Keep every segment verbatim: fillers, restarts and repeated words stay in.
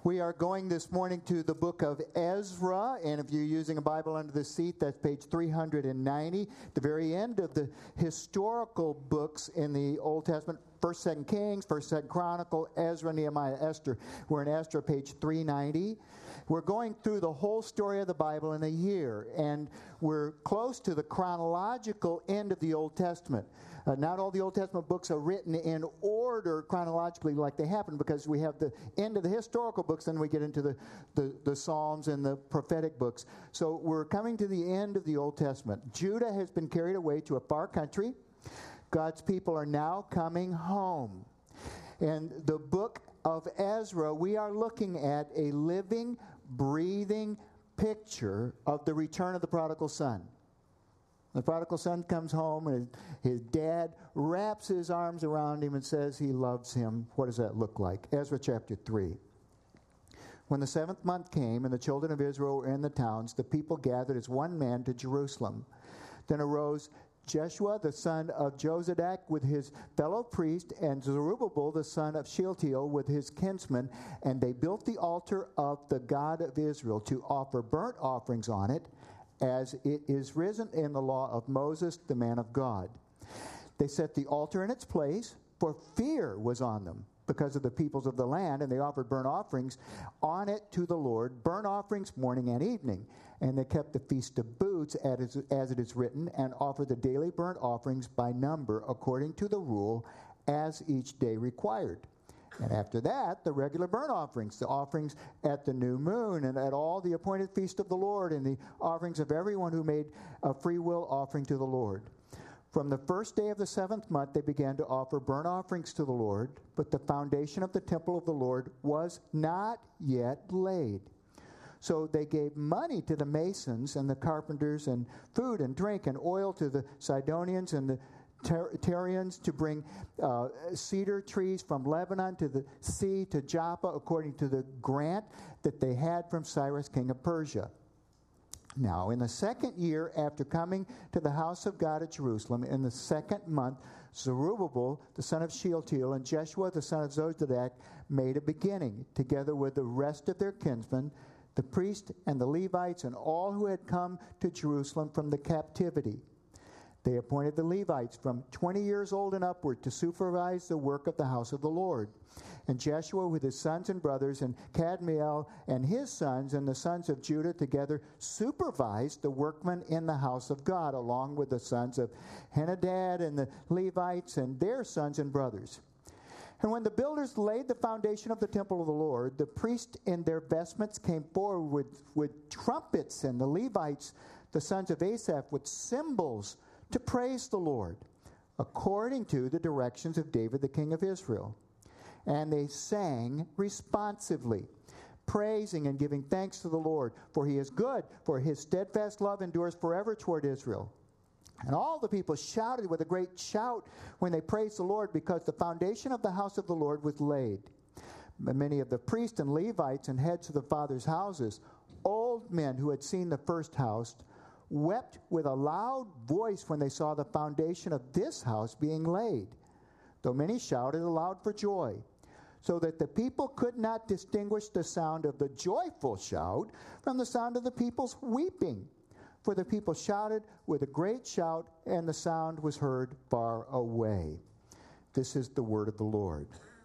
We are going this morning to the book of Ezra, and if you're using a Bible under the seat, that's page three hundred ninety, the very end of the historical books in the Old Testament, First, Second Kings, First, Second Chronicle, Ezra, Nehemiah, Esther. We're in Esther, page three ninety. We're going through the whole story of the Bible in a year, and we're close to the chronological end of the Old Testament. Uh, not all the Old Testament books are written in order chronologically like they happen, because we have the end of the historical books, then we get into the, the, the Psalms and the prophetic books. So we're coming to the end of the Old Testament. Judah has been carried away to a far country. God's people are now coming home. And the book of Ezra, we are looking at a living, breathing picture of the return of the prodigal son. The prodigal son comes home, and his, his dad wraps his arms around him and says he loves him. What does that look like? Ezra chapter three. When the seventh month came, and the children of Israel were in the towns, the people gathered as one man to Jerusalem. Then arose Jeshua the son of Jozadak with his fellow priest, and Zerubbabel the son of Shealtiel with his kinsmen, and they built the altar of the God of Israel to offer burnt offerings on it, as it is written in the law of Moses, the man of God. They set the altar in its place, for fear was on them because of the peoples of the land, and they offered burnt offerings on it to the Lord, burnt offerings morning and evening. And they kept the Feast of Booths as it is written, and offered the daily burnt offerings by number according to the rule as each day required. And after that, the regular burnt offerings, the offerings at the new moon and at all the appointed feast of the Lord, and the offerings of everyone who made a free will offering to the Lord. From the first day of the seventh month, they began to offer burnt offerings to the Lord, but the foundation of the temple of the Lord was not yet laid. So they gave money to the masons and the carpenters, and food and drink and oil to the Sidonians and the Tyrians to bring uh, cedar trees from Lebanon to the sea to Joppa, according to the grant that they had from Cyrus, king of Persia. Now, in the second year after coming to the house of God at Jerusalem, in the second month, Zerubbabel, the son of Shealtiel, and Jeshua, the son of Jozadak, made a beginning, together with the rest of their kinsmen, the priests and the Levites, and all who had come to Jerusalem from the captivity. They appointed the Levites from twenty years old and upward to supervise the work of the house of the Lord. And Jeshua with his sons and brothers, and Kadmiel and his sons, and the sons of Judah together supervised the workmen in the house of God, along with the sons of Henadad and the Levites and their sons and brothers. And when the builders laid the foundation of the temple of the Lord, the priests in their vestments came forward with, with trumpets, and the Levites, the sons of Asaph, with cymbals, to praise the Lord, according to the directions of David the king of Israel. And they sang responsively, praising and giving thanks to the Lord, for he is good, for his steadfast love endures forever toward Israel. And all the people shouted with a great shout when they praised the Lord, because the foundation of the house of the Lord was laid. But many of the priests and Levites and heads of the fathers' houses, old men who had seen the first house, wept with a loud voice when they saw the foundation of this house being laid, though many shouted aloud for joy, so that the people could not distinguish the sound of the joyful shout from the sound of the people's weeping. For the people shouted with a great shout, and the sound was heard far away. This is the word of the Lord.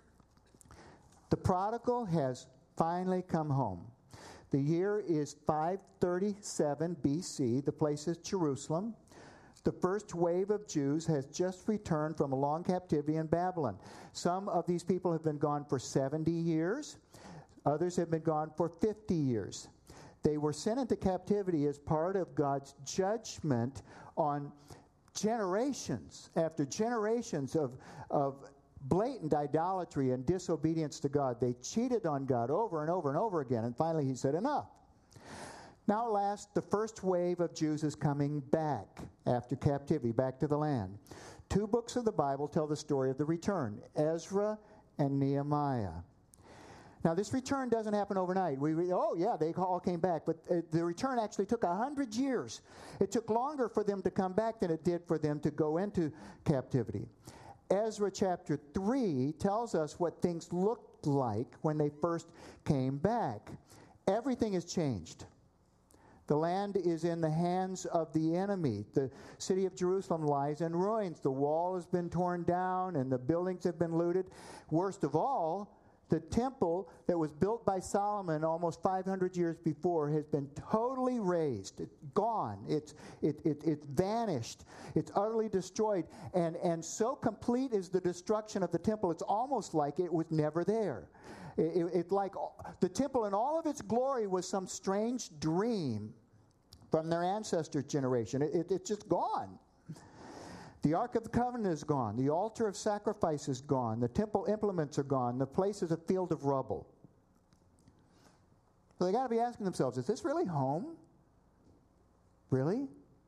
The prodigal has finally come home. The year is five thirty-seven B C. The place is Jerusalem. The first wave of Jews has just returned from a long captivity in Babylon. Some of these people have been gone for seventy years. Others have been gone for fifty years. They were sent into captivity as part of God's judgment on generations after generations of, of blatant idolatry and disobedience to God. They cheated on God over and over and over again, and finally he said, enough. Now at last, the first wave of Jews is coming back after captivity, back to the land. Two books of the Bible tell the story of the return, Ezra and Nehemiah. Now, this return doesn't happen overnight. We, we oh, yeah, they all came back, but uh, the return actually took a hundred years. It took longer for them to come back than it did for them to go into captivity. Ezra chapter three tells us what things looked like when they first came back. Everything has changed. The land is in the hands of the enemy. The city of Jerusalem lies in ruins. The wall has been torn down and the buildings have been looted. Worst of all, the temple that was built by Solomon almost five hundred years before has been totally razed. It's gone. It's, it, it, it's vanished. It's utterly destroyed. And, and so complete is the destruction of the temple, it's almost like it was never there. It, it, it like the temple in all of its glory was some strange dream from their ancestors' generation. It, it, it's just gone. The Ark of the Covenant is gone. The altar of sacrifice is gone. The temple implements are gone. The place is a field of rubble. So they got to be asking themselves, is this really home? Really?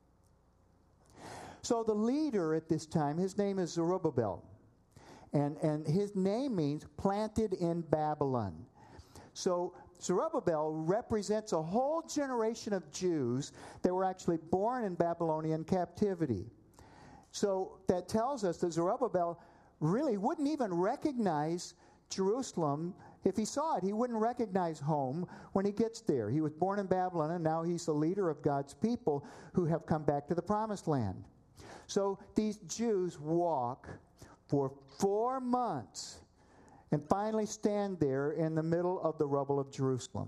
So the leader at this time, his name is Zerubbabel. And, and his name means planted in Babylon. So Zerubbabel represents a whole generation of Jews that were actually born in Babylonian captivity. So that tells us that Zerubbabel really wouldn't even recognize Jerusalem. If he saw it, he wouldn't recognize home when he gets there. He was born in Babylon, and now he's the leader of God's people who have come back to the promised land. So these Jews walk for four months and finally stand there in the middle of the rubble of Jerusalem.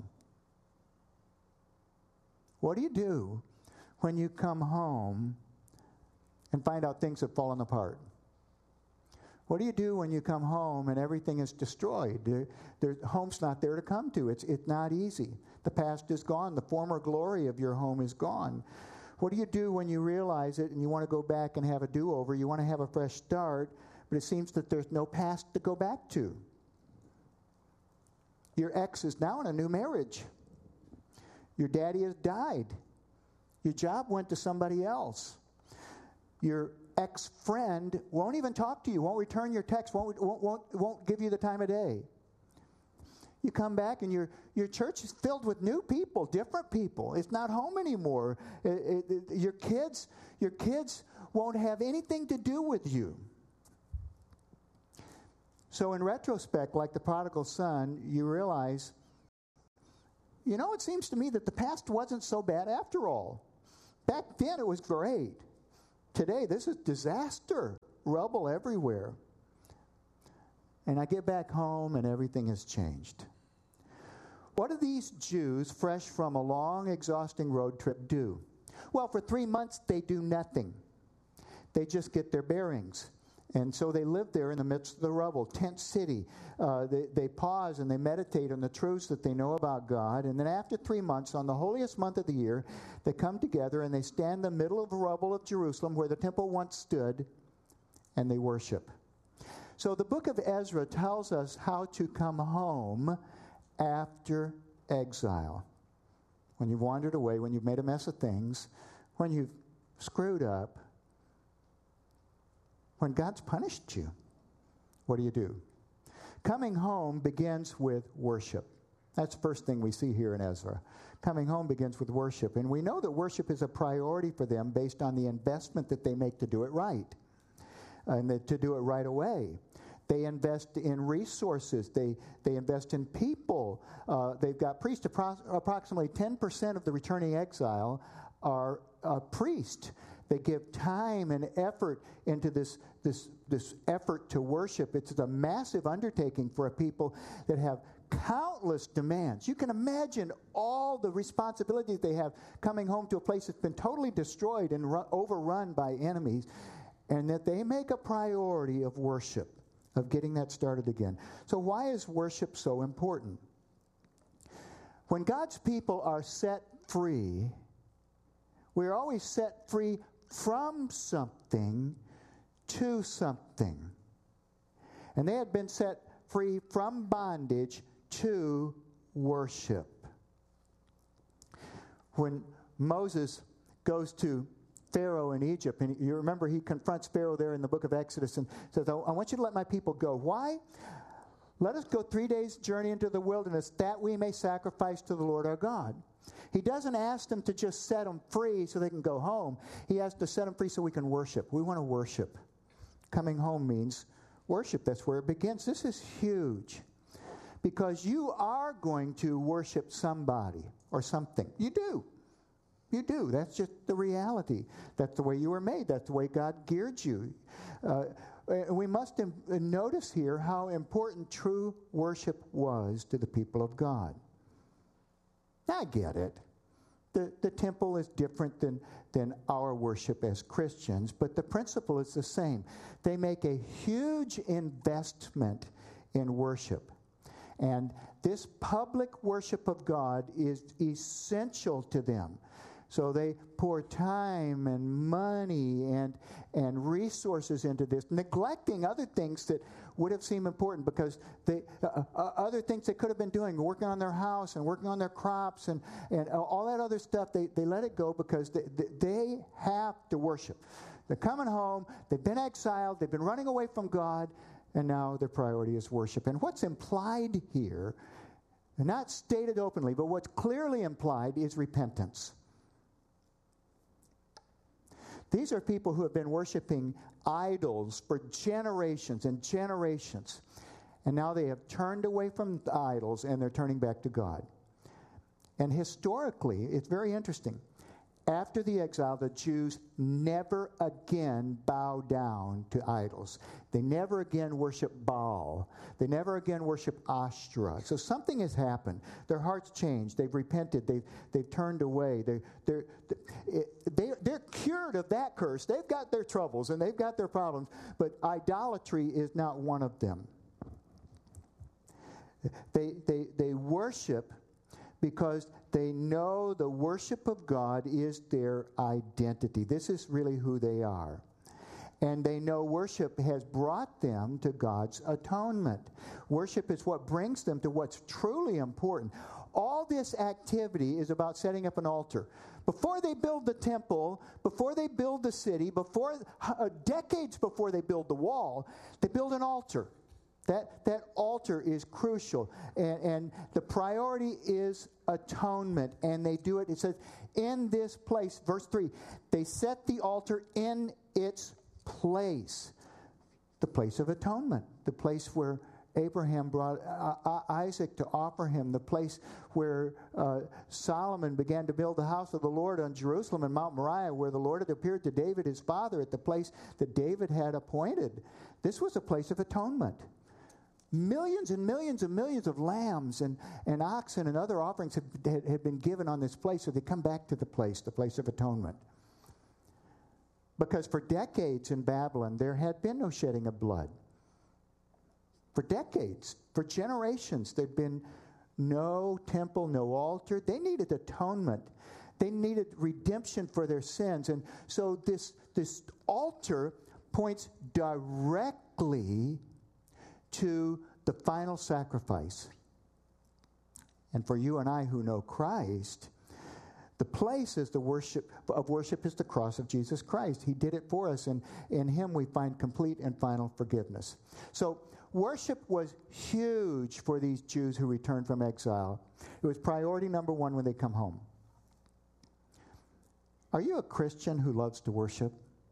What do you do when you come home and find out things have fallen apart? What do you do when you come home and everything is destroyed? There, there, home's not there to come to. It's, it's not easy. The past is gone. The former glory of your home is gone. What do you do when you realize it and you want to go back and have a do-over? You want to have a fresh start, but it seems that there's no past to go back to. Your ex is now in a new marriage. Your daddy has died. Your job went to somebody else. Your ex-friend won't even talk to you, won't return your text, won't, won't, won't, won't give you the time of day. You come back and your, your church is filled with new people, different people. It's not home anymore. It, it, it, your kids, your kids won't have anything to do with you. So in retrospect, like the prodigal son, you realize, you know, it seems to me that the past wasn't so bad after all. Back then it was great. Today, this is disaster, rubble everywhere. And I get back home and everything has changed. What do these Jews, fresh from a long, exhausting road trip, do? Well, for three months, they do nothing. They just get their bearings. And so they live there in the midst of the rubble, tent city. Uh, they, they pause and they meditate on the truths that they know about God. And then after three months, on the holiest month of the year, they come together and they stand in the middle of the rubble of Jerusalem where the temple once stood, and they worship. So the book of Ezra tells us how to come home after exile. When you've wandered away, when you've made a mess of things, when you've screwed up, when God's punished you, what do you do? Coming home begins with worship. That's the first thing we see here in Ezra. Coming home begins with worship. And we know that worship is a priority for them based on the investment that they make to do it right, and that to do it right away. They invest in resources. They they invest in people. Uh, they've got priests. Appro- approximately ten percent of the returning exile are uh, priests. They give time and effort into this, this, this effort to worship. It's a massive undertaking for a people that have countless demands. You can imagine all the responsibilities they have coming home to a place that's been totally destroyed and run, overrun by enemies, and that they make a priority of worship, of getting that started again. So why is worship so important? When God's people are set free, we're always set free from something to something. And they had been set free from bondage to worship. When Moses goes to Pharaoh in Egypt, and you remember he confronts Pharaoh there in the book of Exodus and says, I want you to let my people go. Why? Let us go three days' journey into the wilderness that we may sacrifice to the Lord our God. He doesn't ask them to just set them free so they can go home. He has to set them free so we can worship. We want to worship. coming home means worship. That's where it begins. This is huge because you are going to worship somebody or something. You do. You do. That's just the reality. That's the way you were made. That's the way God geared you. Uh, we must im- notice here how important true worship was to the people of God. I get it. The, the temple is different than, than our worship as Christians, but the principle is the same. They make a huge investment in worship. And this public worship of God is essential to them. So they pour time and money and and resources into this, neglecting other things that would have seemed important because they uh, uh, other things they could have been doing, working on their house and working on their crops and, and all that other stuff. They, they let it go because they, they have to worship. They're coming home. They've been exiled. They've been running away from God. And now their priority is worship. And what's implied here, and not stated openly, but what's clearly implied is repentance. These are people who have been worshiping idols for generations and generations. And now they have turned away from the idols and they're turning back to God. And historically, it's very interesting. After the exile, the Jews never again bow down to idols. They never again worship Baal. They never again worship Ashtoreth. So something has happened. Their hearts changed. They've repented. They've, they've turned away. They, they're, they, they're cured of that curse. They've got their troubles and they've got their problems, but idolatry is not one of them. They, they, they worship because they know the worship of God is their identity. This is really who they are. And they know worship has brought them to God's atonement. Worship is what brings them to what's truly important. All this activity is about setting up an altar. Before they build the temple, before they build the city, before uh, decades before they build the wall, they build an altar. That that altar is crucial. And, and the priority is atonement. And they do it, it says, in this place, verse three, they set the altar in its place. The place of atonement. The place where Abraham brought uh, Isaac to offer him. The place where uh, Solomon began to build the house of the Lord on Jerusalem and Mount Moriah, where the Lord had appeared to David, his father, at the place that David had appointed. This was a place of atonement. Millions and millions and millions of lambs and, and oxen and other offerings had, had, had been given on this place, so they come back to the place, the place of atonement. Because for decades in Babylon, there had been no shedding of blood. For decades, for generations, there'd been no temple, no altar. They needed atonement. They needed redemption for their sins. And so this, this altar points directly to the final sacrifice. And for you and I who know Christ, the place is the worship of worship is the cross of Jesus Christ. He did it for us, and in him we find complete and final forgiveness. So worship was huge for these Jews who returned from exile. It was priority number one when they come home. Are you a Christian who loves to worship?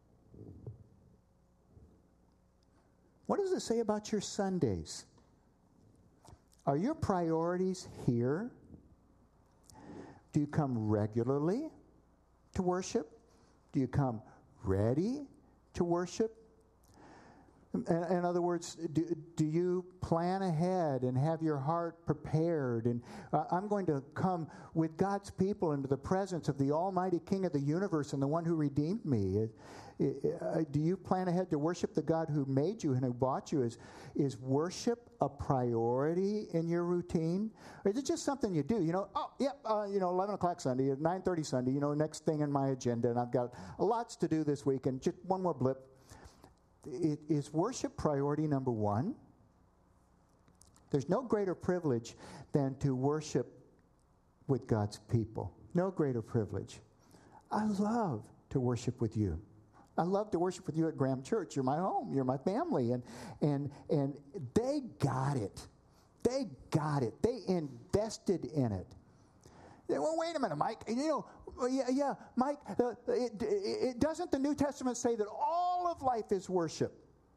What does it say about your Sundays? Are your priorities here? Do you come regularly to worship? Do you come ready to worship? In, in other words, do, do you plan ahead and have your heart prepared? And uh, I'm going to come with God's people into the presence of the Almighty King of the universe and the one who redeemed me. It, it, uh, do you plan ahead to worship the God who made you and who bought you? Is, is worship a priority in your routine? Or is it just something you do? You know, oh, yep, uh, you know, eleven o'clock Sunday, nine thirty Sunday, you know, next thing in my agenda, and I've got lots to do this week, and just one more blip. It, is worship priority number one? There's no greater privilege than to worship with God's people. No greater privilege. I love to worship with you. I love to worship with you at Graham Church. You're my home. You're my family. And and and they got it. They got it. They invested in it. Well, wait a minute, Mike. You know, yeah, yeah Mike, uh, it, it, it, doesn't the New Testament say that all of life is worship?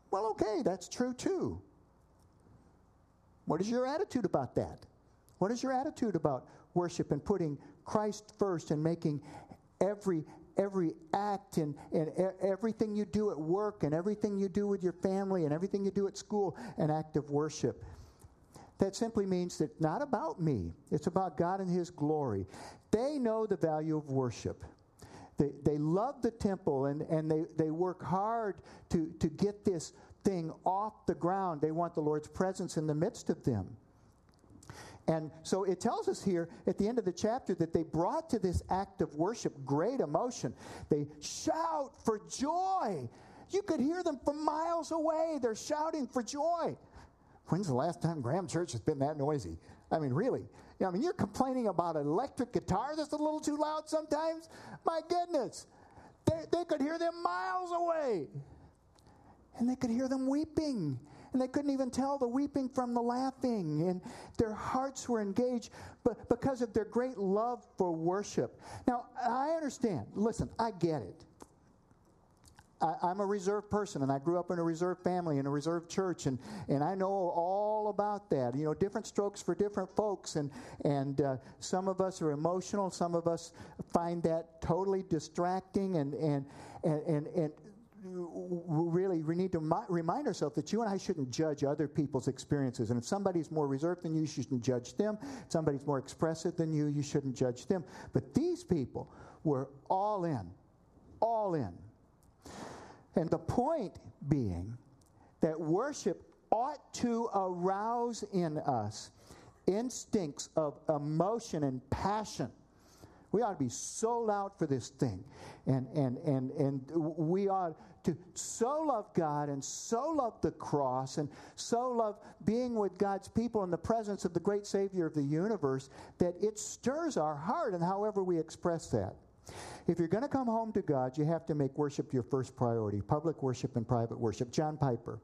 Well, okay, that's true too. What is your attitude about that? What is your attitude about worship and putting Christ first and making every every act and, and e- everything you do at work and everything you do with your family and everything you do at school an act of worship? That simply means that it's not about me. It's about God and His glory. They know the value of worship. They, they love the temple, and, and they, they work hard to, to get this thing off the ground. They want the Lord's presence in the midst of them. And so it tells us here at the end of the chapter that they brought to this act of worship great emotion. They shout for joy. You could hear them from miles away. They're shouting for joy. When's the last time Graham Church has been that noisy? I mean, really. I mean, you're complaining about an electric guitar that's a little too loud sometimes? My goodness. They, they could hear them miles away. And they could hear them weeping. And they couldn't even tell the weeping from the laughing. And their hearts were engaged but because of their great love for worship. Now, I understand. Listen, I get it. I, I'm a reserved person, and I grew up in a reserved family, in a reserved church, and, and I know all about that. You know, different strokes for different folks, and, and uh, some of us are emotional. Some of us find that totally distracting, and, and, and, and, and really, we need to mi- remind ourselves that you and I shouldn't judge other people's experiences. And if somebody's more reserved than you, you shouldn't judge them. If somebody's more expressive than you, you shouldn't judge them. But these people were all in, all in. And the point being that worship ought to arouse in us instincts of emotion and passion. We ought to be sold out for this thing. And, and, and, and we ought to so love God and so love the cross and so love being with God's people in the presence of the great Savior of the universe that it stirs our heart in however we express that. If you're going to come home to God, you have to make worship your first priority, public worship and private worship. John Piper.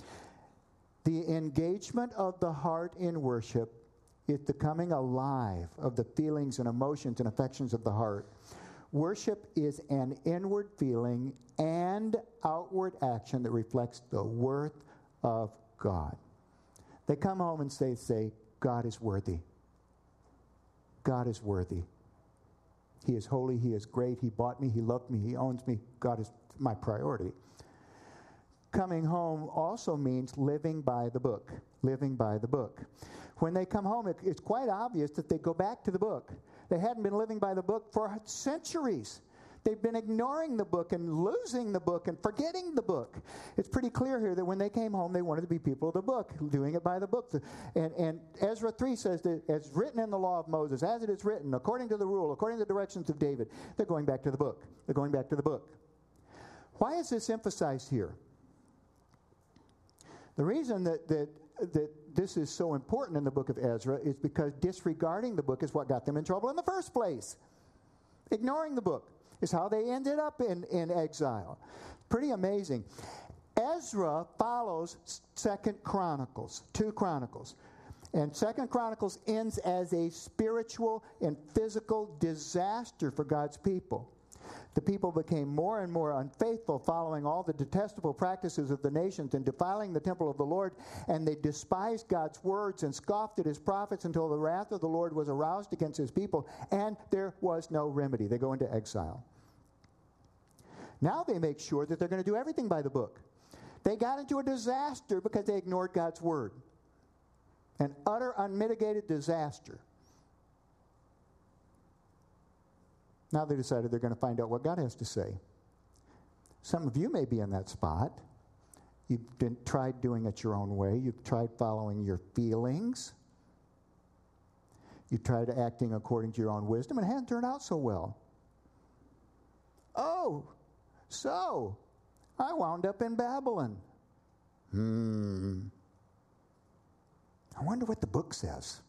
The engagement of the heart in worship is the coming alive of the feelings and emotions and affections of the heart. Worship is an inward feeling and outward action that reflects the worth of God. They come home and say, say, God is worthy. God is worthy. He is holy. He is great. He bought me. He loved me. He owns me. God is my priority. Coming home also means living by the book. Living by the book. When they come home, it, it's quite obvious that they go back to the book. They hadn't been living by the book for centuries. They've been ignoring the book and losing the book and forgetting the book. It's pretty clear here that when they came home, they wanted to be people of the book, doing it by the book. And, and Ezra three says that as written in the law of Moses, as it is written, according to the rule, according to the directions of David, they're going back to the book. They're going back to the book. Why is this emphasized here? The reason that, that, that this is so important in the book of Ezra is because disregarding the book is what got them in trouble in the first place. Ignoring the book is how they ended up in, in exile. Pretty amazing. Ezra follows Second Chronicles, two Chronicles. And Second Chronicles ends as a spiritual and physical disaster for God's people. The people became more and more unfaithful, following all the detestable practices of the nations and defiling the temple of the Lord, and they despised God's words and scoffed at his prophets until the wrath of the Lord was aroused against his people, and there was no remedy. They go into exile. Now they make sure that they're going to do everything by the book. They got into a disaster because they ignored God's word. An utter, unmitigated disaster. Now they decided they're going to find out what God has to say. Some of you may be in that spot. You've been, tried doing it your own way. You've tried following your feelings. You've tried acting according to your own wisdom, and it hasn't turned out so well. Oh, so I wound up in Babylon. Hmm. I wonder what the book says.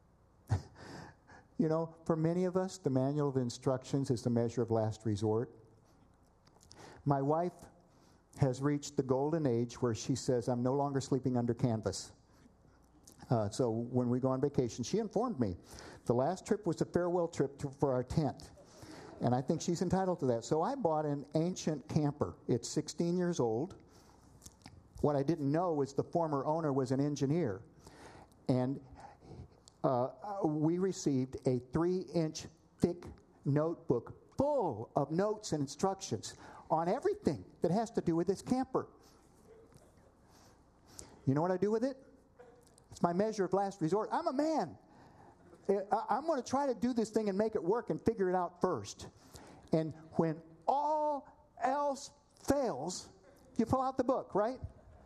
You know, for many of us, the manual of instructions is the measure of last resort. My wife has reached the golden age where she says, I'm no longer sleeping under canvas. Uh, so when we go on vacation, she informed me the last trip was a farewell trip to, for our tent. And I think she's entitled to that. So I bought an ancient camper. It's sixteen years old. What I didn't know was the former owner was an engineer. And uh, we received a three-inch thick notebook full of notes and instructions on everything that has to do with this camper. You know what I do with it? It's my measure of last resort. I'm a man. I'm going to try to do this thing and make it work and figure it out first. And when all else fails, you pull out the book, right?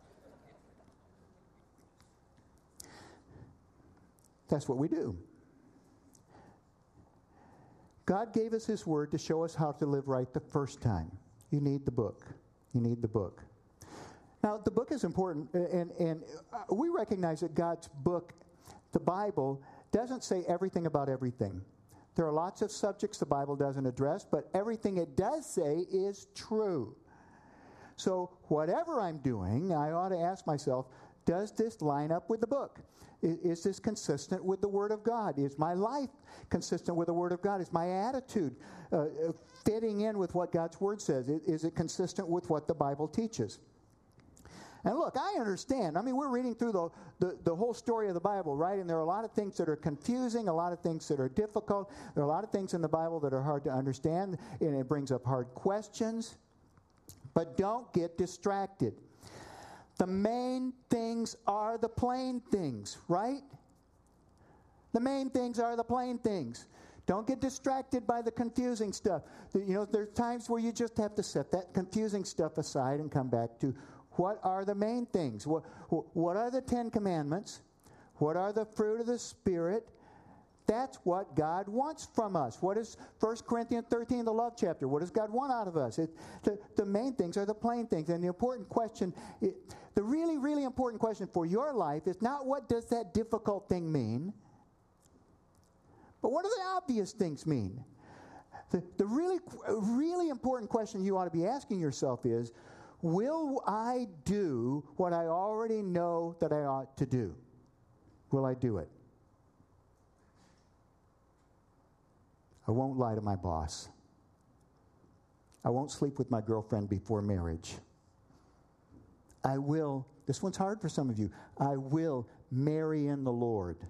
That's what we do. God gave us His Word to show us how to live right the first time. You need the book. You need the book. Now, the book is important, and, and we recognize that God's book, the Bible, doesn't say everything about everything. There are lots of subjects the Bible doesn't address, but everything it does say is true. So whatever I'm doing, I ought to ask myself, does this line up with the book? Is, is this consistent with the Word of God? Is my life consistent with the Word of God? Is my attitude uh, fitting in with what God's Word says? Is, is it consistent with what the Bible teaches? And look, I understand. I mean, we're reading through the, the, the whole story of the Bible, right? And there are a lot of things that are confusing, a lot of things that are difficult. There are a lot of things in the Bible that are hard to understand, and it brings up hard questions. But don't get distracted. The main things are the plain things, right? The main things are the plain things. Don't get distracted by the confusing stuff. You know, there's times where you just have to set that confusing stuff aside and come back to what are the main things. What, what are the Ten Commandments? What are the fruit of the Spirit? That's what God wants from us. What is First Corinthians thirteen, the love chapter? What does God want out of us? It, the, the main things are the plain things. And the important question, it, the really, really important question for your life is not what does that difficult thing mean, but what do the obvious things mean? The, the really, really important question you ought to be asking yourself is, will I do what I already know that I ought to do? Will I do it? I won't lie to my boss. I won't sleep with my girlfriend before marriage. I will, this one's hard for some of you, I will marry in the Lord.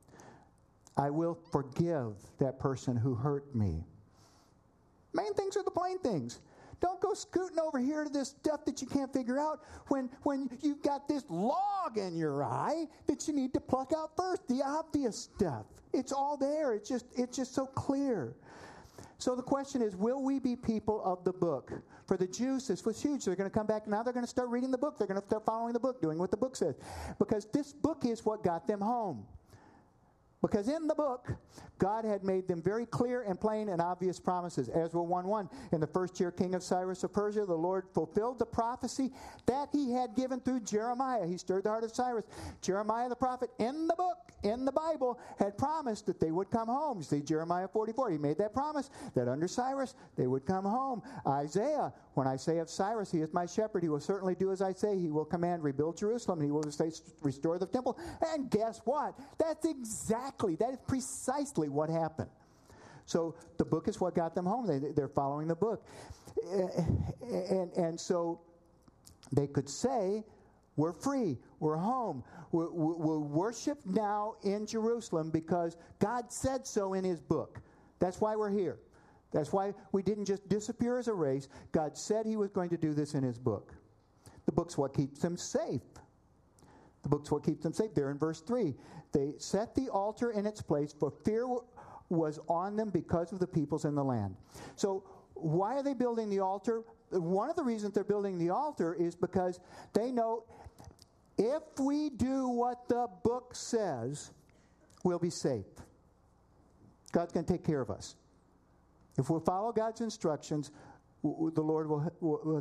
I will forgive that person who hurt me. Main things are the plain things. Don't go scooting over here to this stuff that you can't figure out when, when you've got this log in your eye that you need to pluck out first, the obvious stuff. It's all there. It's just, it's just so clear. So the question is, will we be people of the book? For the Jews, this was huge. They're going to come back. Now they're going to start reading the book. They're going to start following the book, doing what the book says. Because this book is what got them home. Because in the book, God had made them very clear and plain and obvious promises. Ezra one one, in the first year king of Cyrus of Persia, the Lord fulfilled the prophecy that he had given through Jeremiah. He stirred the heart of Cyrus. Jeremiah the prophet, in the book, in the Bible, had promised that they would come home. You see, Jeremiah forty-four, he made that promise that under Cyrus they would come home. Isaiah, when I say of Cyrus, he is my shepherd, he will certainly do as I say. He will command, rebuild Jerusalem, and he will restore the temple. And guess what? That's exactly, that is precisely what happened. So the book is what got them home. They, they're following the book. And, and so they could say, we're free, we're home, we're, we're worshiped now in Jerusalem because God said so in his book. That's why we're here. That's why we didn't just disappear as a race. God said he was going to do this in his book. The book's what keeps them safe. The book's what keeps them safe. There in verse three, they set the altar in its place, for fear was on them because of the peoples in the land. So why are they building the altar? One of the reasons they're building the altar is because they know if we do what the book says, we'll be safe. God's going to take care of us. If we'll follow God's instructions, the Lord will, will, will.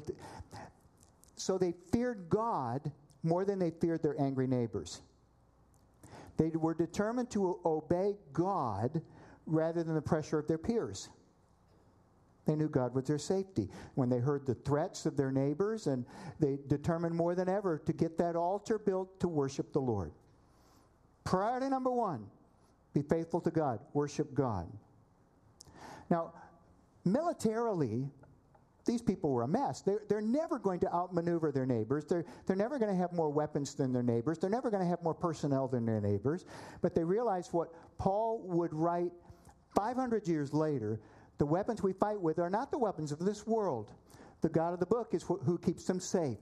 So they feared God more than they feared their angry neighbors. They were determined to obey God rather than the pressure of their peers. They knew God was their safety. When they heard the threats of their neighbors, and they determined more than ever to get that altar built to worship the Lord. Priority number one, be faithful to God, worship God. Now, militarily, these people were a mess. They're, they're never going to outmaneuver their neighbors. They're, they're never going to have more weapons than their neighbors. They're never going to have more personnel than their neighbors. But they realized what Paul would write five hundred years later, the weapons we fight with are not the weapons of this world. The God of the book is wh- who keeps them safe.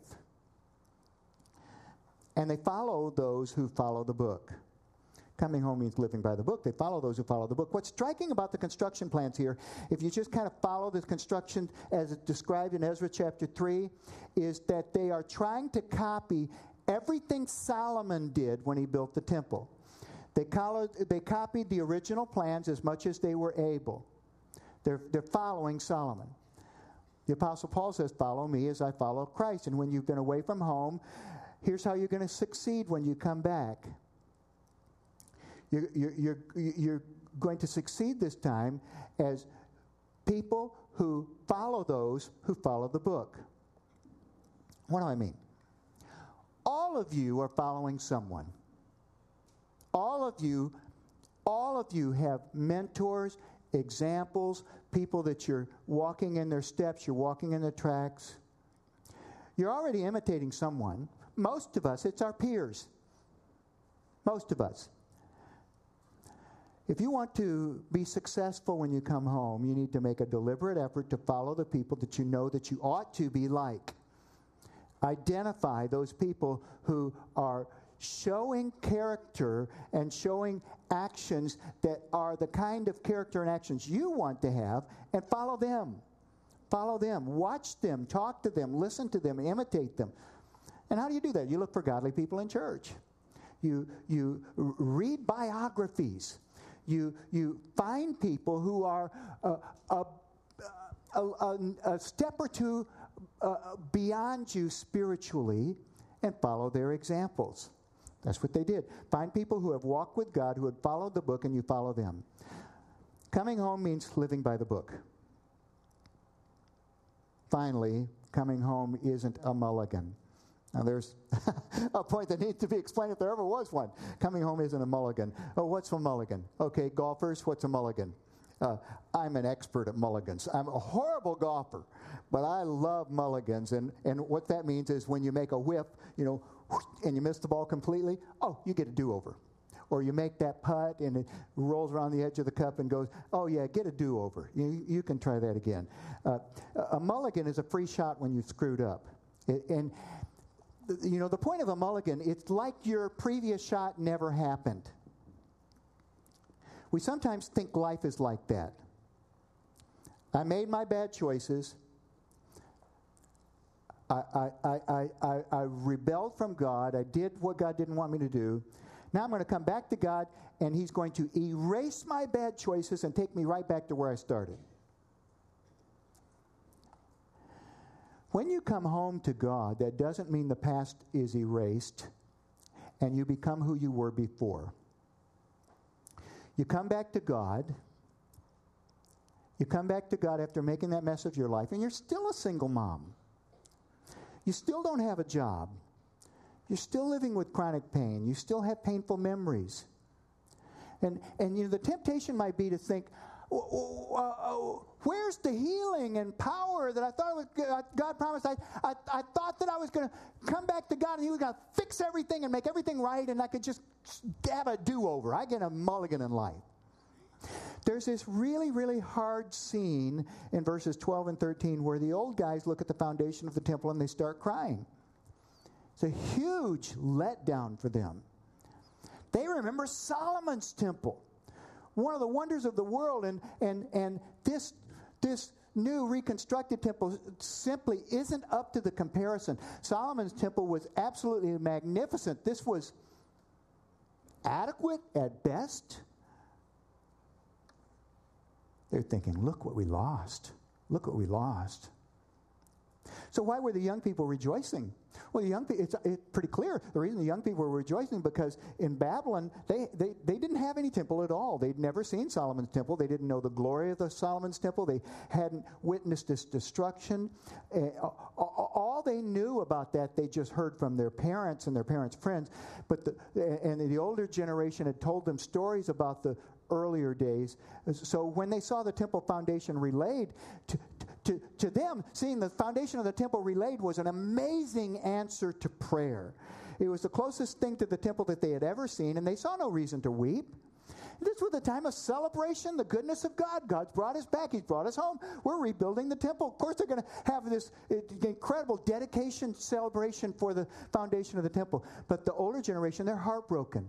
And they follow those who follow the book. Coming home means living by the book. They follow those who follow the book. What's striking about the construction plans here, if you just kind of follow the construction as described in Ezra chapter three, is that they are trying to copy everything Solomon did when he built the temple. They, colored, they copied the original plans as much as they were able. They're, they're following Solomon. The Apostle Paul says, follow me as I follow Christ. And when you've been away from home, here's how you're going to succeed when you come back. You're, you're, you're, you're going to succeed this time as people who follow those who follow the book. What do I mean? All of you are following someone. All of you, all of you have mentors, examples, people that you're walking in their steps, you're walking in their tracks. You're already imitating someone. Most of us, it's our peers. Most of us. If you want to be successful when you come home, you need to make a deliberate effort to follow the people that you know that you ought to be like. Identify those people who are showing character and showing actions that are the kind of character and actions you want to have, and follow them. Follow them. Watch them. Talk to them. Listen to them. Imitate them. And how do you do that? You look for godly people in church. You, you r- read biographies. You, you find people who are uh, a, a, a, a step or two uh, beyond you spiritually, and follow their examples. That's what they did. Find people who have walked with God, who had followed the book, and you follow them. Coming home means living by the book. Finally, coming home isn't a mulligan. Now, there's a point that needs to be explained if there ever was one. Coming home isn't a mulligan. Oh, what's a mulligan? Okay, golfers, what's a mulligan? Uh, I'm an expert at mulligans. I'm a horrible golfer, but I love mulligans. And, and what that means is when you make a whiff, you know, and you miss the ball completely, oh, you get a do-over. Or you make that putt and it rolls around the edge of the cup and goes, oh, yeah, get a do-over. You, you can try that again. Uh, a mulligan is a free shot when you've screwed up. It, and, you know, the point of a mulligan, it's like your previous shot never happened. We sometimes think life is like that. I made my bad choices. I, I, I, I, I, I rebelled from God. I did what God didn't want me to do. Now I'm going to come back to God, and He's going to erase my bad choices and take me right back to where I started. When you come home to God, that doesn't mean the past is erased and you become who you were before. You come back to God. You come back to God after making that mess of your life, and you're still a single mom. You still don't have a job. You're still living with chronic pain. You still have painful memories. And, and you know, the temptation might be to think, where's the healing and power that I thought was, God promised? I, I, I thought that I was going to come back to God and He was going to fix everything and make everything right, and I could just have a do-over. I get a mulligan in life. There's this really, really hard scene in verses twelve and thirteen where the old guys look at the foundation of the temple and they start crying. It's a huge letdown for them. They remember Solomon's temple, one of the wonders of the world, and and and this this new reconstructed temple simply isn't up to the comparison. Solomon's temple was absolutely magnificent. This was adequate at best. They're thinking, look what we lost. Look what we lost. So why were the young people rejoicing? Well, the young people, it's, it's pretty clear. The reason the young people were rejoicing because in Babylon, they, they, they didn't have any temple at all. They'd never seen Solomon's temple. They didn't know the glory of the Solomon's temple. They hadn't witnessed its destruction. Uh, all they knew about that, they just heard from their parents and their parents' friends. But the, and the older generation had told them stories about the earlier days. So when they saw the temple foundation relayed, to, to, to them, seeing the foundation of the temple relaid was an amazing answer to prayer. It was the closest thing to the temple that they had ever seen, and they saw no reason to weep. This was a time of celebration, the goodness of God. God's brought us back. He's brought us home. We're rebuilding the temple. Of course, they're going to have this incredible dedication celebration for the foundation of the temple. But the older generation, they're heartbroken.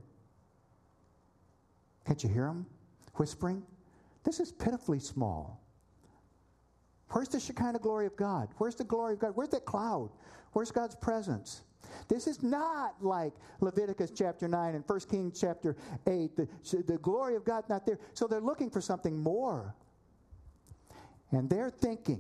Can't you hear them whispering? This is pitifully small. Where's the Shekinah glory of God? Where's the glory of God? Where's that cloud? Where's God's presence? This is not like Leviticus chapter nine and First Kings chapter eight. The, the glory of God's not there. So they're looking for something more. And they're thinking,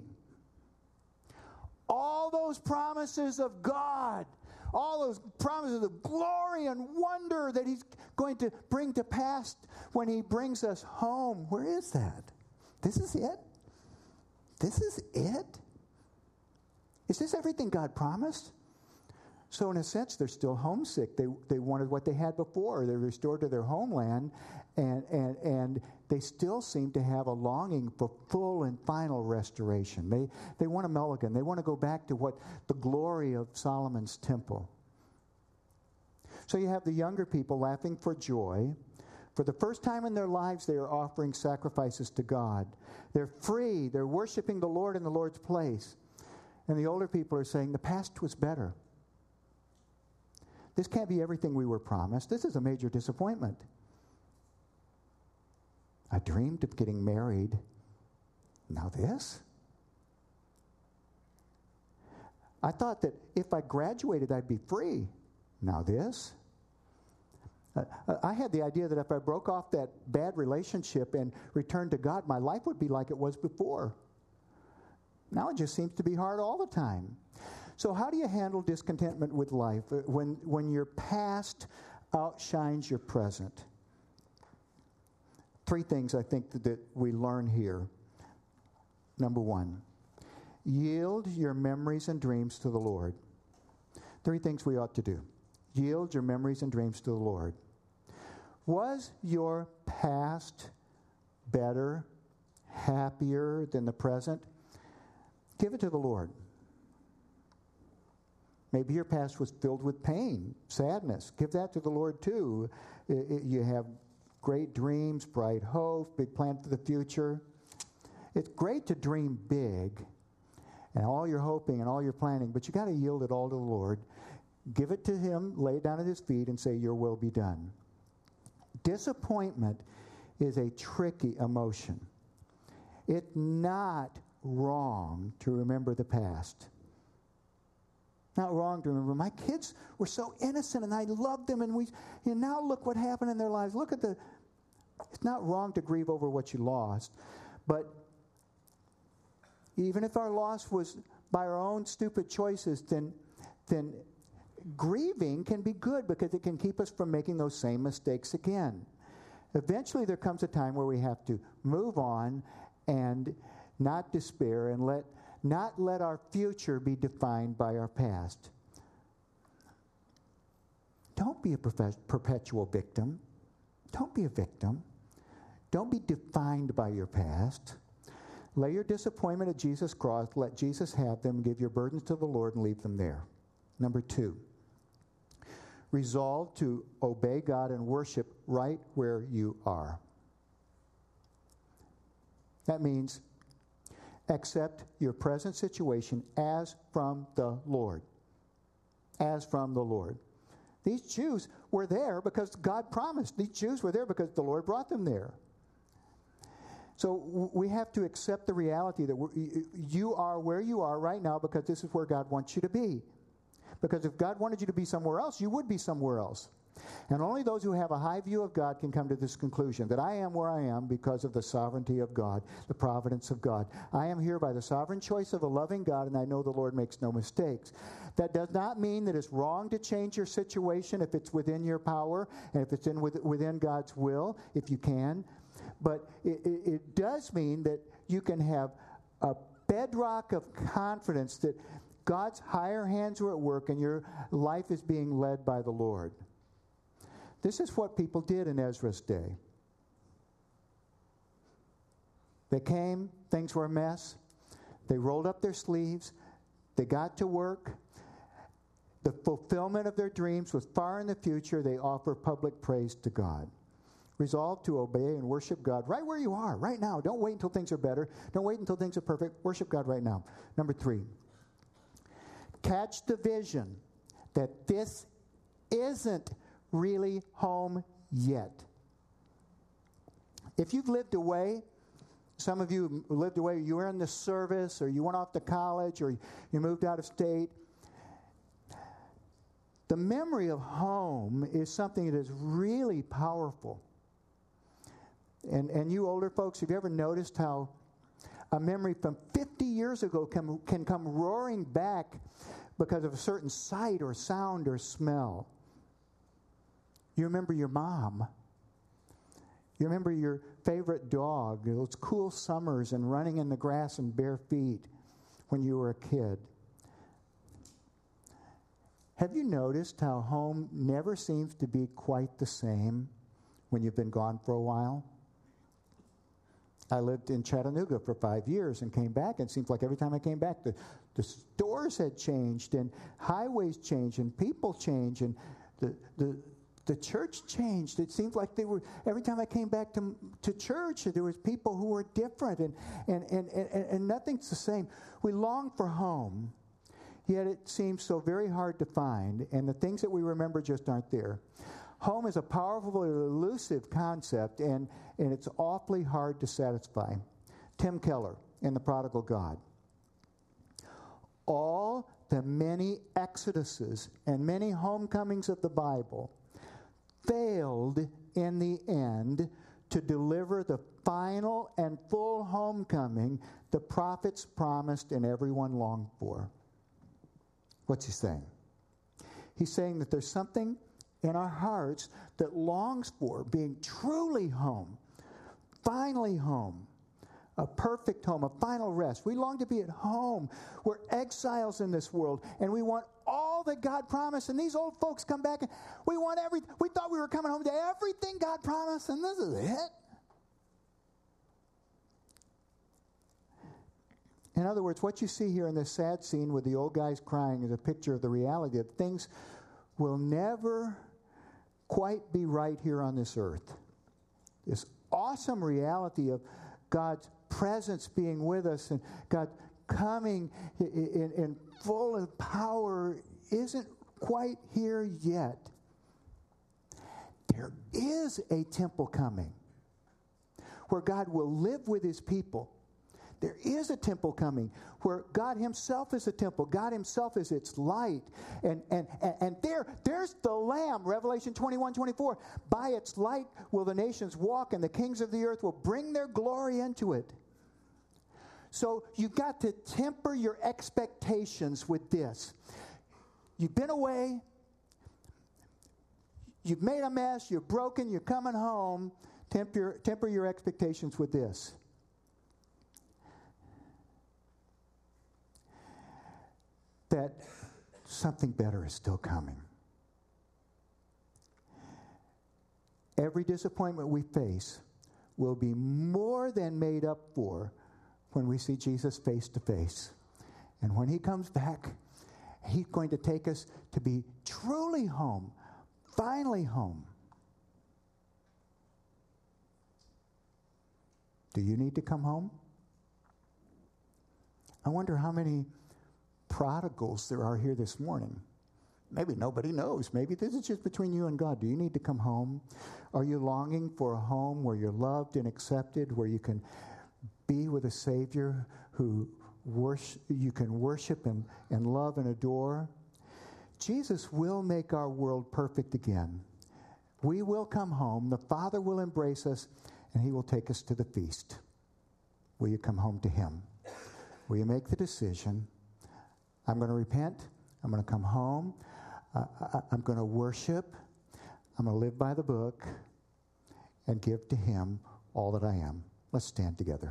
all those promises of God, all those promises of glory and wonder that He's going to bring to pass when He brings us home, where is that? This is it? This is it? Is this everything God promised? So in a sense, they're still homesick. They they wanted what they had before. They're restored to their homeland, and, and, and they still seem to have a longing for full and final restoration. They, they want a mulligan. They want to go back to what the glory of Solomon's temple. So you have the younger people laughing for joy. For the first time in their lives, they are offering sacrifices to God. They're free. They're worshiping the Lord in the Lord's place. And the older people are saying, the past was better. This can't be everything we were promised. This is a major disappointment. I dreamed of getting married. Now this? I thought that if I graduated, I'd be free. Now this? Uh, I had the idea that if I broke off that bad relationship and returned to God, my life would be like it was before. Now it just seems to be hard all the time. So how do you handle discontentment with life when, when your past outshines your present? Three things I think that, that we learn here. Number one, yield your memories and dreams to the Lord. Three things we ought to do. Yield your memories and dreams to the Lord. Was your past better, happier than the present? Give it to the Lord. Maybe your past was filled with pain, sadness. Give that to the Lord too. It, it, you have great dreams, bright hope, big plan for the future. It's great to dream big and all your hoping and all your planning, but you got to yield it all to the Lord. Give it to Him, lay it down at His feet, and say, your will be done. Disappointment is a tricky emotion. It's not wrong to remember the past. Not wrong to remember. My kids were so innocent, and I loved them, and we. And now look what happened in their lives. Look at the. It's not wrong to grieve over what you lost, but even if our loss was by our own stupid choices, then, then grieving can be good because it can keep us from making those same mistakes again. Eventually, there comes a time where we have to move on and not despair and let. Not let our future be defined by our past. Don't be a perpetual victim. Don't be a victim. Don't be defined by your past. Lay your disappointment at Jesus' cross. Let Jesus have them. Give your burdens to the Lord and leave them there. Number two, resolve to obey God and worship right where you are. That means accept your present situation as from the Lord. As from the Lord. These Jews were there because God promised. These Jews were there because the Lord brought them there. So w- we have to accept the reality that we're, you are where you are right now because this is where God wants you to be. Because if God wanted you to be somewhere else, you would be somewhere else. And only those who have a high view of God can come to this conclusion, that I am where I am because of the sovereignty of God, the providence of God. I am here by the sovereign choice of a loving God, and I know the Lord makes no mistakes. That does not mean that it's wrong to change your situation if it's within your power and if it's in within God's will, if you can. But it, it, it does mean that you can have a bedrock of confidence that God's higher hands are at work and your life is being led by the Lord. This is what people did in Ezra's day. They came, things were a mess. They rolled up their sleeves. They got to work. The fulfillment of their dreams was far in the future. They offer public praise to God. Resolve to obey and worship God right where you are, right now. Don't wait until things are better. Don't wait until things are perfect. Worship God right now. Number three, catch the vision that this isn't really home yet. If you've lived away, some of you lived away, you were in the service, or you went off to college, or you moved out of state. The memory of home is something that is really powerful. And and you older folks, have you ever noticed how a memory from fifty years ago can, can come roaring back because of a certain sight or sound or smell? You remember your mom. You remember your favorite dog, those cool summers and running in the grass in bare feet when you were a kid. Have you noticed how home never seems to be quite the same when you've been gone for a while? I lived in Chattanooga for five years and came back, and it seems like every time I came back, the, the stores had changed, and highways changed, and people changed, and the, the, the church changed. It seemed like they were, every time I came back to, to church, there was people who were different, and, and, and, and, and nothing's the same. We long for home, yet it seems so very hard to find, and the things that we remember just aren't there. Home is a powerful, elusive concept, and, and it's awfully hard to satisfy. Tim Keller in The Prodigal God. All the many exoduses and many homecomings of the Bible failed in the end to deliver the final and full homecoming the prophets promised and everyone longed for. What's he saying? He's saying that there's something in our hearts that longs for being truly home, finally home, a perfect home, a final rest. We long to be at home. We're exiles in this world, and we want all that God promised. And these old folks come back, and we want everything. We thought we were coming home to everything God promised, and this is it. In other words, what you see here in this sad scene with the old guys crying is a picture of the reality of things will never quite be right here on this earth. This awesome reality of God's presence being with us and God coming in, in, in full power isn't quite here yet. There is a temple coming where God will live with his people. There is a temple coming where God himself is a temple. God himself is its light. And and, and, and there, there's the Lamb, Revelation twenty-one, twenty-four. By its light will the nations walk, and the kings of the earth will bring their glory into it. So you've got to temper your expectations with this. You've been away. You've made a mess. You're broken. You're coming home. Temper, temper your expectations with this. That something better is still coming. Every disappointment we face will be more than made up for when we see Jesus face to face. And when he comes back, he's going to take us to be truly home, finally home. Do you need to come home? I wonder how many prodigals there are here this morning. Maybe nobody knows. Maybe this is just between you and God. Do you need to come home? Are you longing for a home where you're loved and accepted, where you can be with a Savior who worship, you can worship and, and love and adore? Jesus will make our world perfect again. We will come home. The Father will embrace us, and he will take us to the feast. Will you come home to him? Will you make the decision? I'm going to repent. I'm going to come home. Uh, I, I'm going to worship. I'm going to live by the book and give to him all that I am. Let's stand together.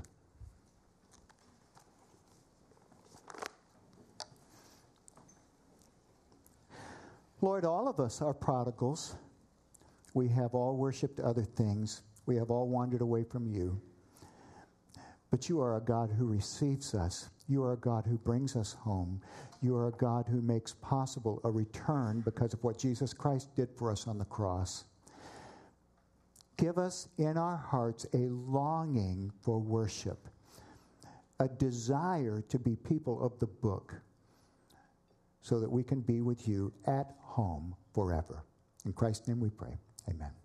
Lord, all of us are prodigals. We have all worshiped other things. We have all wandered away from you. But you are a God who receives us. You are a God who brings us home. You are a God who makes possible a return because of what Jesus Christ did for us on the cross. Give us in our hearts a longing for worship, a desire to be people of the book, so that we can be with you at home forever. In Christ's name we pray. Amen.